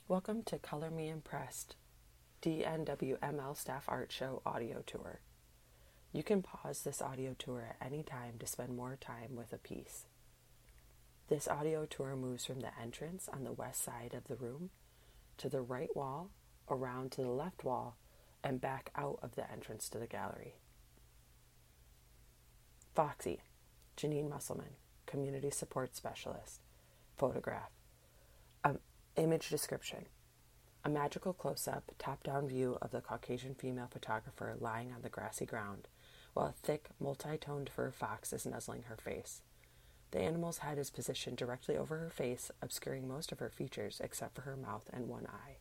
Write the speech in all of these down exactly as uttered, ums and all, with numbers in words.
Welcome to Color Me Impressed, D N W M L Staff Art Show audio tour. You can pause this audio tour at any time to spend more time with a piece. This audio tour moves from the entrance on the west side of the room to the right wall, around to the left wall, and back out of the entrance to the gallery. Foxy, Janine Musselman, Community Support Specialist. Photograph. Um, image description. A magical close-up, top-down view of the Caucasian female photographer lying on the grassy ground, while a thick, multi-toned fur fox is nuzzling her face. The animal's head is positioned directly over her face, obscuring most of her features except for her mouth and one eye.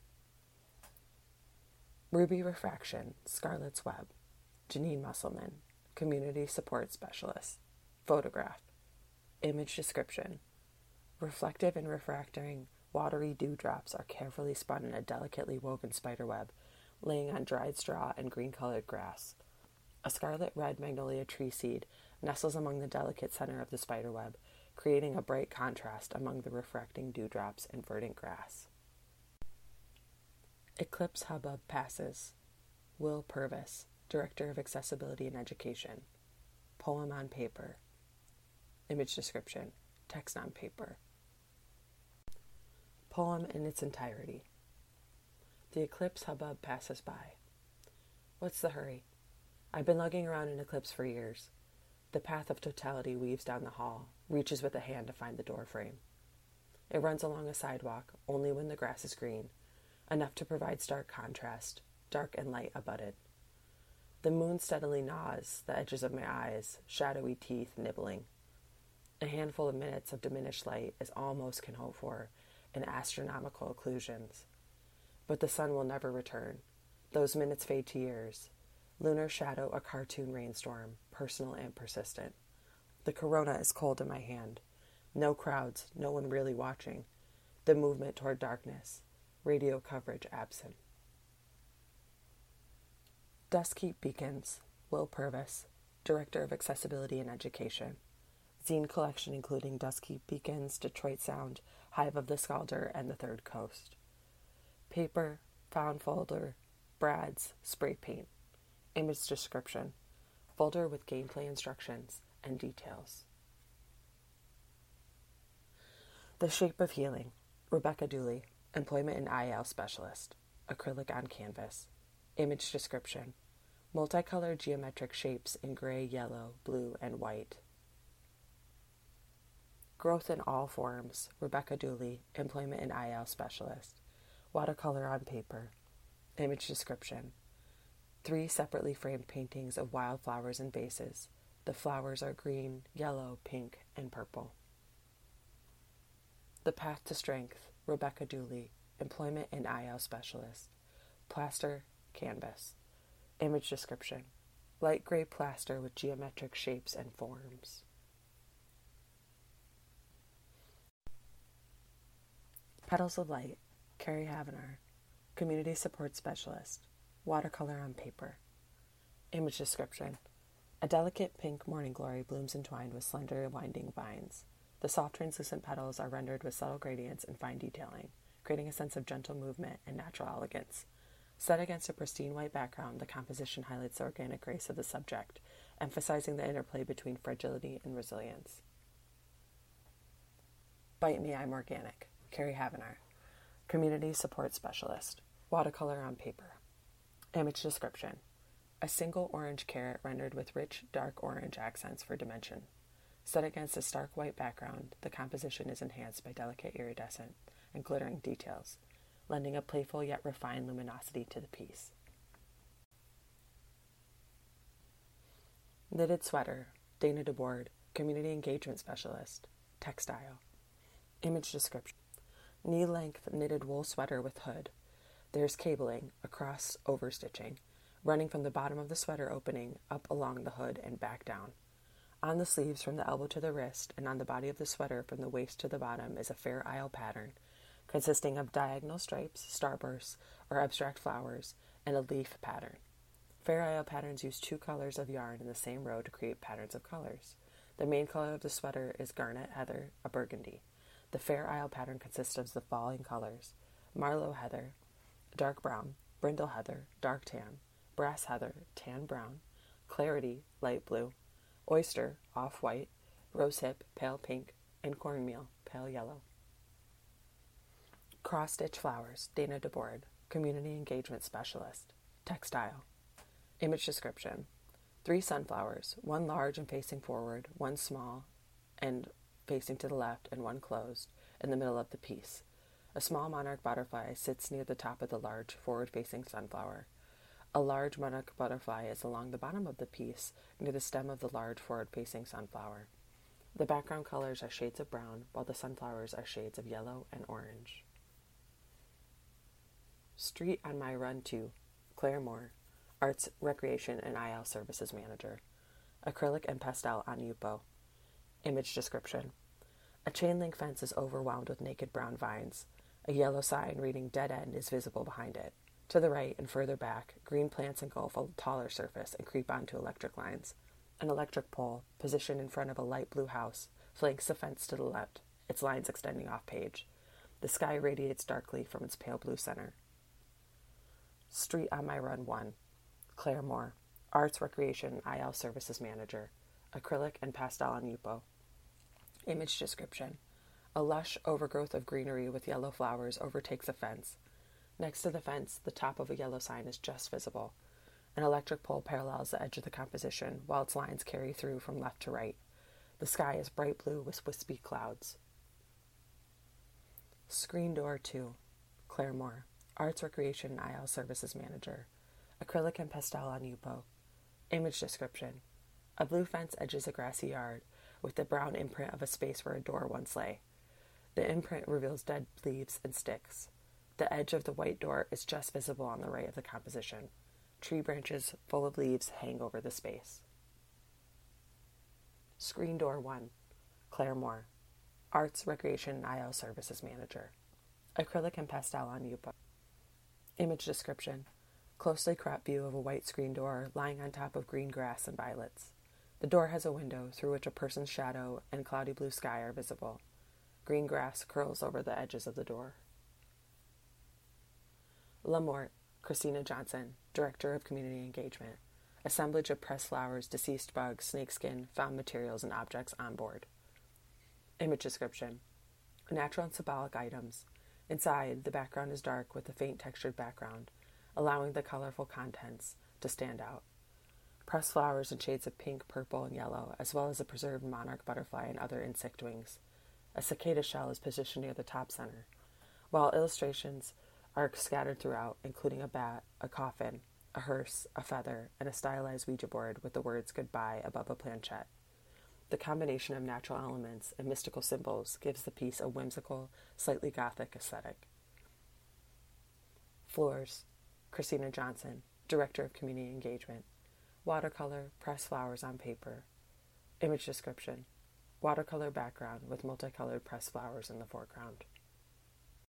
Ruby Refraction, Scarlet's Web. Janine Musselman, Community Support Specialist. Photograph. Image description. Reflective and refracting watery dewdrops are carefully spun in a delicately woven spiderweb, laying on dried straw and green-colored grass. A scarlet-red magnolia tree seed nestles among the delicate center of the spiderweb, creating a bright contrast among the refracting dewdrops and verdant grass. Eclipse Hubbub Passes. Will Purvis, Director of Accessibility and Education. Poem on paper. Image description. Text on paper. Poem in its entirety. The eclipse hubbub passes by. What's the hurry? I've been lugging around an eclipse for years. The path of totality weaves down the hall, reaches with a hand to find the door frame. It runs along a sidewalk only when the grass is green, enough to provide stark contrast, dark and light abutted. The moon steadily gnaws the edges of my eyes, shadowy teeth nibbling. A handful of minutes of diminished light is all most can hope for in astronomical occlusions. But the sun will never return. Those minutes fade to years. Lunar shadow a cartoon rainstorm, personal and persistent. The corona is cold in my hand. No crowds, no one really watching. The movement toward darkness. Radio coverage absent. Dusky Beacons, Will Purvis, Director of Accessibility and Education. Zine collection including Dusky Beacons, Detroit Sound, Hive of the Scalder, and the Third Coast. Paper, found folder, brads, spray paint. Image description. Folder with gameplay instructions and details. The Shape of Healing. Rebecca Dooley, Employment and I L Specialist. Acrylic on canvas. Image description. Multicolored geometric shapes in gray, yellow, blue, and white. Growth in All Forms. Rebecca Dooley, Employment and I L Specialist. Watercolor on paper. Image description. Three separately framed paintings of wildflowers in vases. The flowers are green, yellow, pink, and purple. The Path to Strength. Rebecca Dooley, Employment and I L Specialist. Plaster, canvas. Image description. Light gray plaster with geometric shapes and forms. Petals of Light. Carrie Havenar, Community Support Specialist. Watercolor on paper. Image description. A delicate pink morning glory blooms entwined with slender winding vines. The soft translucent petals are rendered with subtle gradients and fine detailing, creating a sense of gentle movement and natural elegance. Set against a pristine white background, the composition highlights the organic grace of the subject, emphasizing the interplay between fragility and resilience. Bite Me, I'm Organic. Carrie Havenar, Community Support Specialist. Watercolor on paper. Image description. A single orange carrot rendered with rich, dark orange accents for dimension. Set against a stark white background, the composition is enhanced by delicate iridescent and glittering details, lending a playful yet refined luminosity to the piece. Knitted Sweater. Dana DeBoard, Community Engagement Specialist. Textile. Image description. Knee-length knitted wool sweater with hood. There's cabling, across overstitching, running from the bottom of the sweater opening up along the hood and back down. On the sleeves from the elbow to the wrist and on the body of the sweater from the waist to the bottom is a Fair Isle pattern consisting of diagonal stripes, starbursts, or abstract flowers, and a leaf pattern. Fair Isle patterns use two colors of yarn in the same row to create patterns of colors. The main color of the sweater is garnet heather, a burgundy. The Fair Isle pattern consists of the following colors: marlow heather, dark brown, brindle heather, dark tan, brass heather, tan brown, clarity, light blue, oyster, off-white, rosehip, pale pink, and cornmeal, pale yellow. Cross-stitch flowers, Dana DeBoard, Community Engagement Specialist. Textile. Image description. Three sunflowers, one large and facing forward, one small and facing to the left, and one closed, in the middle of the piece. A small monarch butterfly sits near the top of the large, forward-facing sunflower. A large monarch butterfly is along the bottom of the piece, near the stem of the large, forward-facing sunflower. The background colors are shades of brown, while the sunflowers are shades of yellow and orange. Street on My Run to, Claire Moore, Arts, Recreation, and I L Services Manager. Acrylic and pastel on Yupo. Image description. A chain link fence is overwhelmed with naked brown vines. A yellow sign reading Dead End is visible behind it. To the right and further back, green plants engulf a taller surface and creep onto electric lines. An electric pole, positioned in front of a light blue house, flanks the fence to the left, its lines extending off-page. The sky radiates darkly from its pale blue center. Street on My Run one. Claire Moore, Arts, Recreation, and I L Services Manager. Acrylic and pastel on Yupo. Image description. A lush overgrowth of greenery with yellow flowers overtakes a fence. Next to the fence, the top of a yellow sign is just visible. An electric pole parallels the edge of the composition, while its lines carry through from left to right. The sky is bright blue with wispy clouds. Screen Door two. Claire Moore, Arts, Recreation, and I L Services Manager. Acrylic and pastel on Yupo. Image description. A blue fence edges a grassy yard, with the brown imprint of a space where a door once lay. The imprint reveals dead leaves and sticks. The edge of the white door is just visible on the right of the composition. Tree branches full of leaves hang over the space. Screen Door one. Claire Moore, Arts, Recreation, and I L Services Manager. Acrylic and pastel on Yupo. Image description. Closely cropped view of a white screen door lying on top of green grass and violets. The door has a window through which a person's shadow and cloudy blue sky are visible. Green grass curls over the edges of the door. Lamort, Christina Johnson, Director of Community Engagement. Assemblage of pressed flowers, deceased bugs, snakeskin, found materials, and objects on board. Image description. Natural and symbolic items. Inside, the background is dark with a faint textured background, allowing the colorful contents to stand out. Pressed flowers in shades of pink, purple, and yellow, as well as a preserved monarch butterfly and other insect wings. A cicada shell is positioned near the top center, while illustrations are scattered throughout, including a bat, a coffin, a hearse, a feather, and a stylized Ouija board with the words goodbye above a planchette. The combination of natural elements and mystical symbols gives the piece a whimsical, slightly gothic aesthetic. Floors, Christina Johnson, Director of Community Engagement. Watercolor, pressed flowers on paper. Image description. Watercolor background with multicolored pressed flowers in the foreground.